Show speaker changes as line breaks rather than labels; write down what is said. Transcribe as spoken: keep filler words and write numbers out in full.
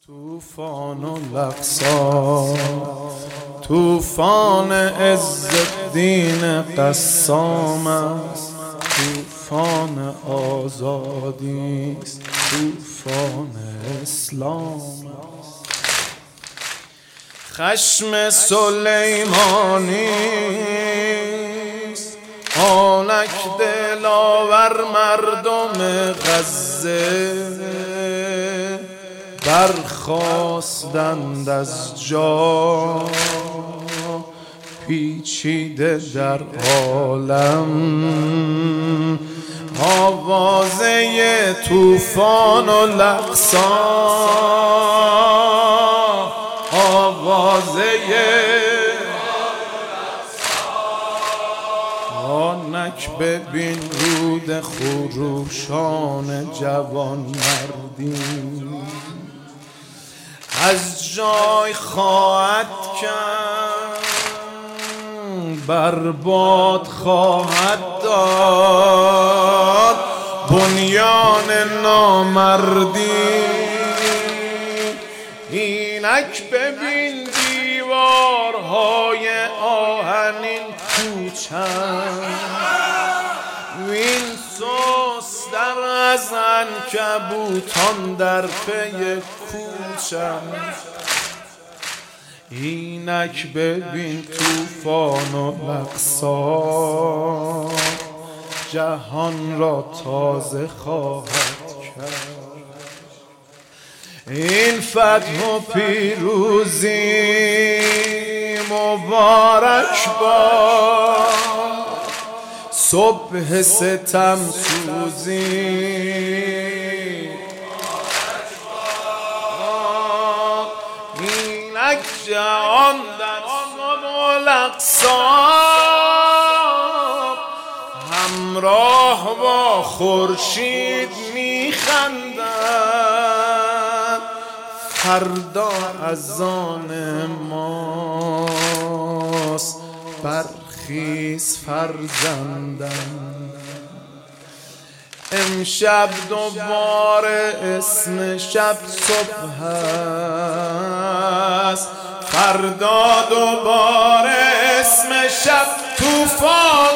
توفان و لقصا، توفان عزالدین قسام است، توفان آزادی است، توفان اسلام است. خشم سلیمانی است، آنک دلاور مردم غزه برخاستند از جا، پیچیده در عالم آوازه توفان و لقصا، آوازه آنک ببین رود خروشان جوان مردی از جای خواهد کرد، برباد خواهد داد بنیان نامردی. اینک ببین دیوارهای آهنین کوچند، وین سوستر از عنکبوتان در پی کوچند. اینک ببین توفان و لقصا جهان را تازه خواهد کرد. این فتح و پیروزی مبارک باد، صبح ستم سوزی اینک جهان در صبح و لقصا همراه با خورشید میخندد. فردا از آن ماست، برخیز فرزندم. امشب دوباره اسم شب صبح است، فردا دوباره اسم شب توفان